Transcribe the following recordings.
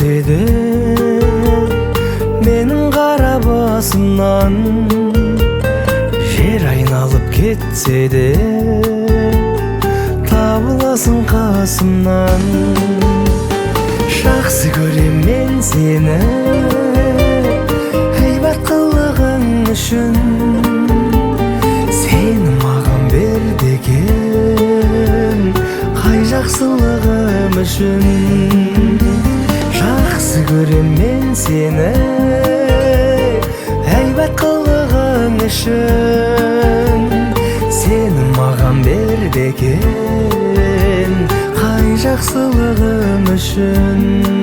кетсе де менің қара басымнан, жер айналып кетсе де табыласың қасымнан. Жақсы көрем мен сені әйбат қылығың үшін, сені маған бер деген қай жақсылығым үшін. Жақсы көрем мен сені әйбат қылығың үшін, сені маған бер деген қай жақсылығым үшін.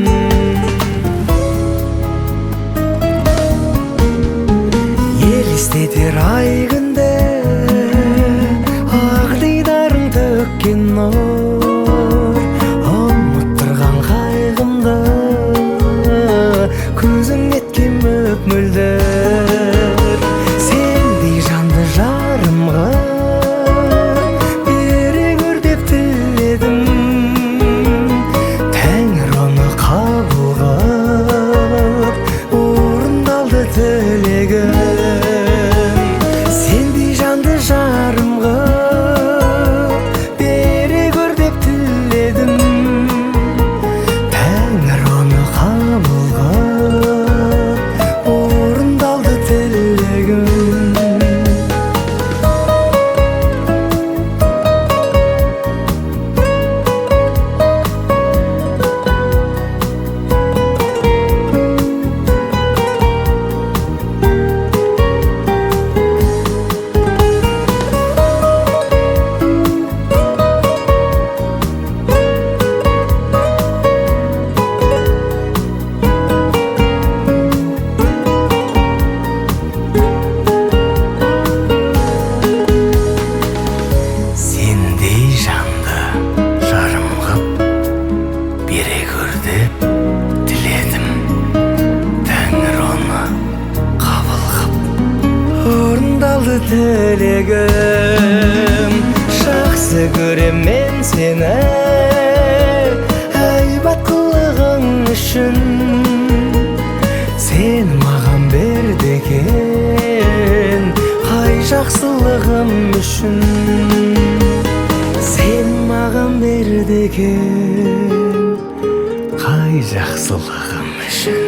Елестетер ай күнде ақ дидарың төккен нұр, ұмыттырған қайғымды көзің еткен мөп-мөлдір. Сендей жанды жарымға бере көр деп тіледім, Тәңір оны қабыл қылып орындалды тілегім. Сендей жанды жарымға бере көр деп тіледім, Тәңір оны қабыл қылып орындалды тілегім. Орындалды тілегім. Жақсы көрем мен сені әйбат қылығың үшін, сені маған бер деген қай жақсылығым үшін, сені маған бер деген қай жақсылығым үшін.